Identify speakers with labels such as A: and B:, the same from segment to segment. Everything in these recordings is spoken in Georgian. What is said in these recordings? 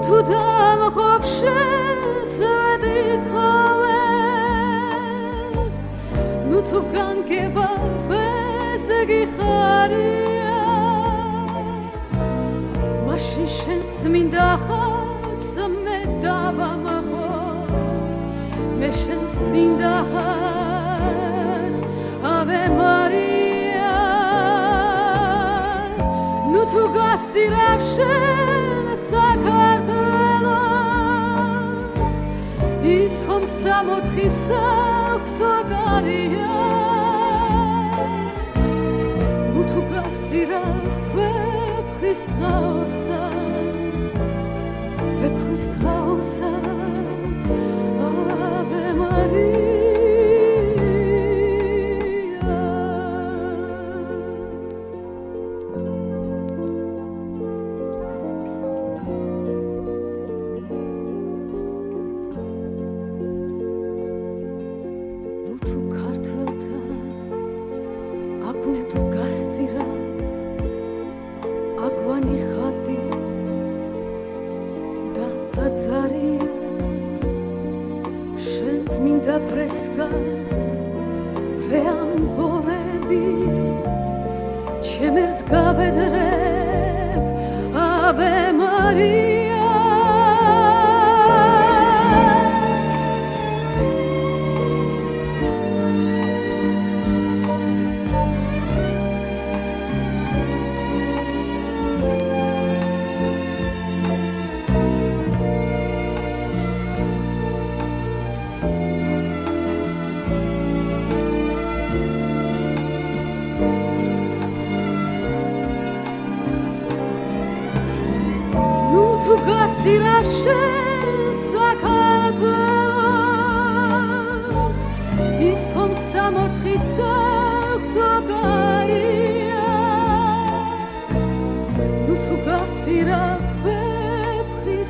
A: თუ დამხობშეს დიცოვეს ნუ თუ განგება ხეზე გიხარია მაშინ შენს მინდა ხაც მე დავამხო მე შენს მინდა ხაც ave maria ნუ თუ გასცირებ შენ საქართველოს ის ხომ სამოთხი საღვთო გარია ნუ თუ გასცირებ ვეფხვის დღაოსას ვეფხვის დღაოსას ave maria Preskas veamborები ჩემერს გაvedreb ave maria გასცირებ შენ საქართველოს ის ხომ სამოთხი საღვთო გარია ნუ თუ გასცირებ ვეფხვის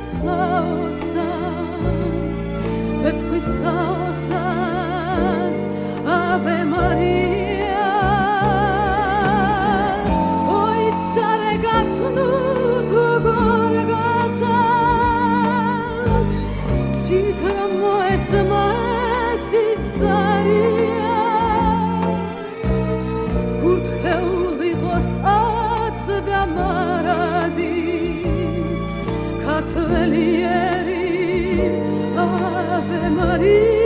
A: დღაოსას ave maria oi tsare gasnu tu gorga Ave Maria